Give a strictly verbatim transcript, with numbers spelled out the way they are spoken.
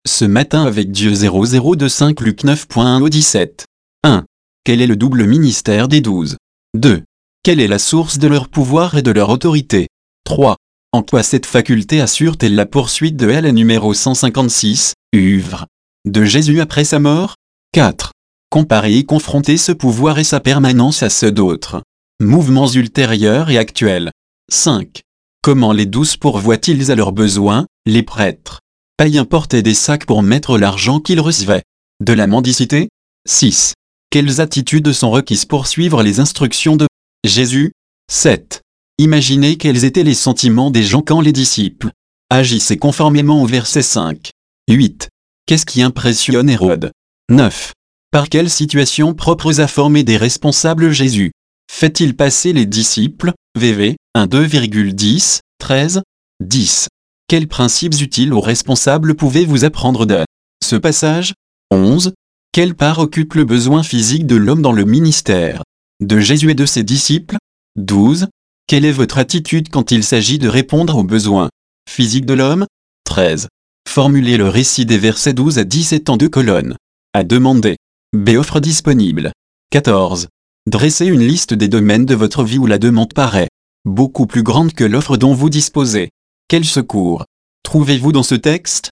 Ce matin avec Dieu zéro zéro deux cinq Luc neuf point un au dix-sept. un. Quel est le double ministère des douze? deux. Quelle est la source de leur pouvoir et de leur autorité? trois. En quoi cette faculté assure-t-elle la poursuite de la numéro cent cinquante-six, œuvre de Jésus après sa mort? quatre. Comparer et confronter ce pouvoir et sa permanence à ceux d'autres mouvements ultérieurs et actuels. cinq. Comment les douze pourvoient-ils à leurs besoins? Les prêtres païens portaient des sacs pour mettre l'argent qu'ils recevaient de la mendicité? six. Quelles attitudes sont requises pour suivre les instructions de Jésus? sept. Imaginez quels étaient les sentiments des gens quand les disciples agissaient conformément au verset cinq. huit. Qu'est-ce qui impressionne Hérode? neuf. Par quelles situations propres à former des responsables Jésus fait-il passer les disciples? V V un deux dix, treize, dix. Quels principes utiles aux responsables pouvez-vous apprendre de ce passage? onze. Quelle part occupe le besoin physique de l'homme dans le ministère de Jésus et de ses disciples? douze. Quelle est votre attitude quand il s'agit de répondre aux besoins physiques de l'homme? treize. Formulez le récit des versets douze à dix-sept en deux colonnes. À demander. B. Offre disponible. quatorze. Dressez une liste des domaines de votre vie où la demande paraît beaucoup plus grande que l'offre dont vous disposez. Quel secours trouvez-vous dans ce texte?